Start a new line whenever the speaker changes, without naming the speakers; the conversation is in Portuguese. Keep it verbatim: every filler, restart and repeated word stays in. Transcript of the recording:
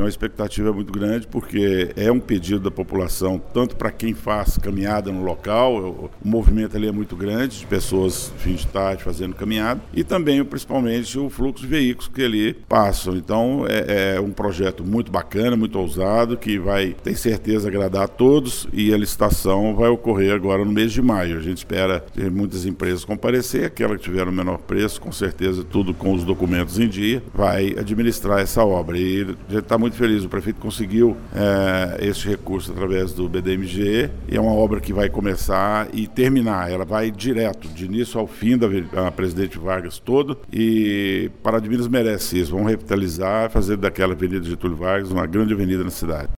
uma expectativa muito grande, porque é um pedido da população, tanto para quem faz caminhada no local, o, o movimento ali é muito grande, de pessoas fim de tarde fazendo caminhada, e também, principalmente, o fluxo de veículos que ali passam. Então, é, é um projeto muito bacana, muito ousado, que vai, tem certeza, agradar a todos, e a licitação vai ocorrer agora no mês de maio. A gente espera ter muitas empresas comparecer, aquela que tiver o menor preço, com certeza, tudo com os documentos em dia, vai administrar essa obra. E a gente está muito feliz, o prefeito conseguiu é, esse recurso através do B D M G, e é uma obra que vai começar e terminar, ela vai direto, de início ao fim da a Presidente Vargas todo, e Pará de Minas merece isso, vamos revitalizar, fazer daquela Avenida Getúlio Vargas uma grande avenida na cidade.